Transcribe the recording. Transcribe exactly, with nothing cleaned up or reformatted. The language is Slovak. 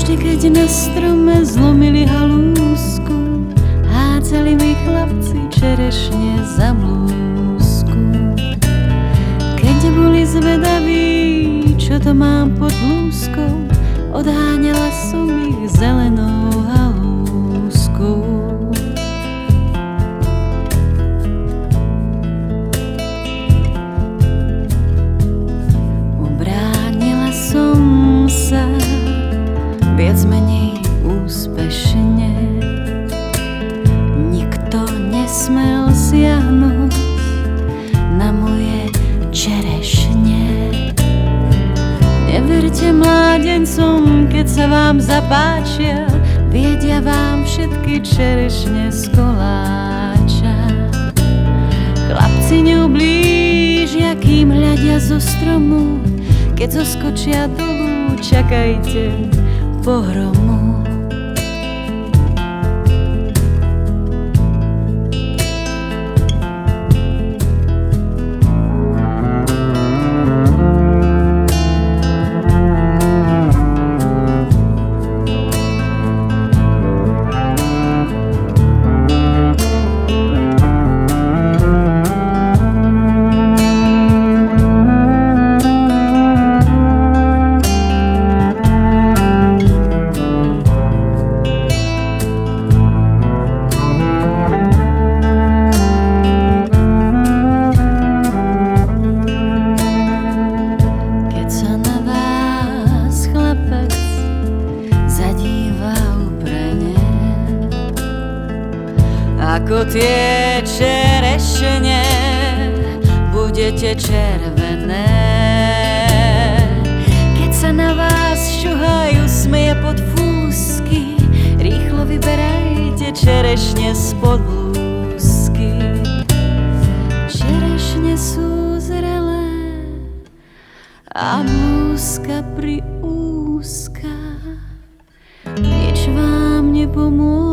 Vždy, keď na strome zlomili halúsku, hádzali mi chlapci čerešne za mlúsku. Keď boli zvedaví, čo to mám pod blúzkou, odháňala som ich zelenou halúskou. Ubránila som sa viac menej úspešne. Nikto nesmel siahnuť na moje čerešne. Neverte mládencom, keď sa vám zapáčia, viedia vám všetky čerešne z koláča. Chlapci neublížia, kým hľadia zo stromu, keď zoskočia dolu, čakajte pohromu. Ako tie čerešne budete červené. Keď sa na vás šuhajú smeje pod fúsky, rýchlo vyberajte čerešne spod blúzky. Čerešne sú zrelé a blúzka priúzka, nič vám nepomôže.